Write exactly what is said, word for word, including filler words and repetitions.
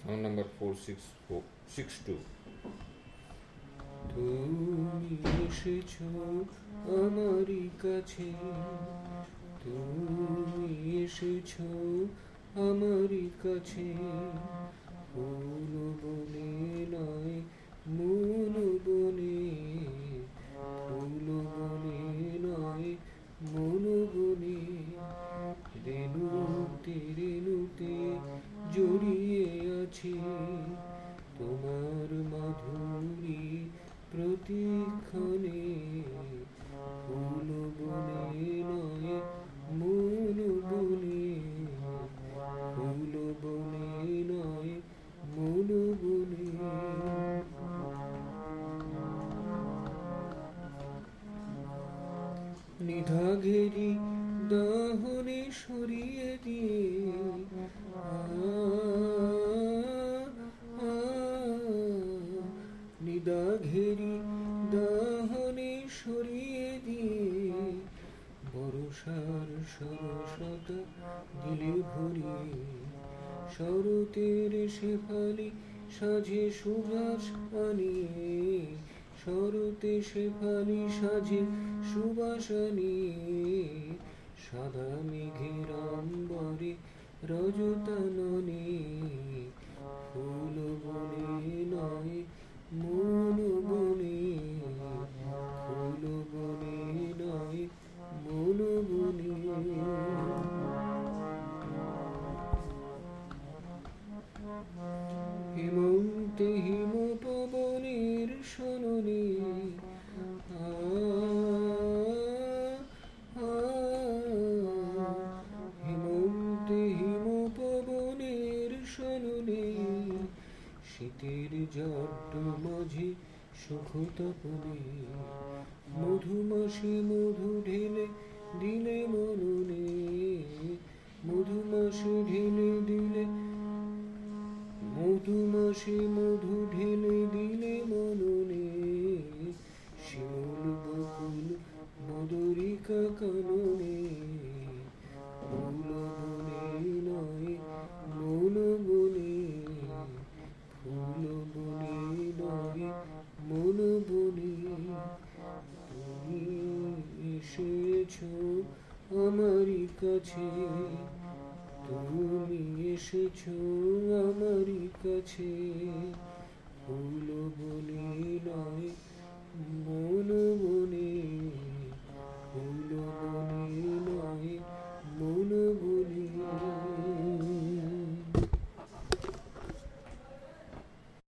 Song number four six four six two. তুমি এসেছো আমারই কাছে, তুমি এসেছো আমারই কাছে, ফুল বনে নয় মন বনে, ফুল বনে নয় মন বনে, রেণুতে রেণুতে জড়িয়ে আছে তোমার মাধুরী প্রতিক্ষণে, ফুল বনে নয় মন বনে, ফুল বনে নয় মন বনে। নিধা ঘেরি দাহনে সরিয়ে দিয়ে নিদা ঘেরি দাহনে সরিয়ে দিয়ে, বরষার সরসতা দিলে ভরিয়ে, শরতের শেফালি সাজে সুবাস আনিয়ে, শরতে শেফালি সাজে সুবাস আনিয়ে, সাদা মেঘের আম্বরে রজতাননে, ফুল বনে নয় মন বনে, ফুল বনে নয় মন বনে। হেমন্তে হিম পবনের শোননে, হেমন্তে হিম পবনের শোননে, শীতের জট মাঝে সুখ তপনে, মধুমাসি মধু ঢেলে দিলে মননে, মধুমাসি ঢেলে দিলে, মধুমাসি মধু ঢেলে দিলে মননে, শিমুল বকুল মধুরিকা কাননে, ফুল বনে নয় মন বনে, ফুল বনে নয় মন বনে। তুমি এসেছো আমারই কাছে, তুমি এসেছো আমারই কাছে, ফুল বনে নয় মন বনে।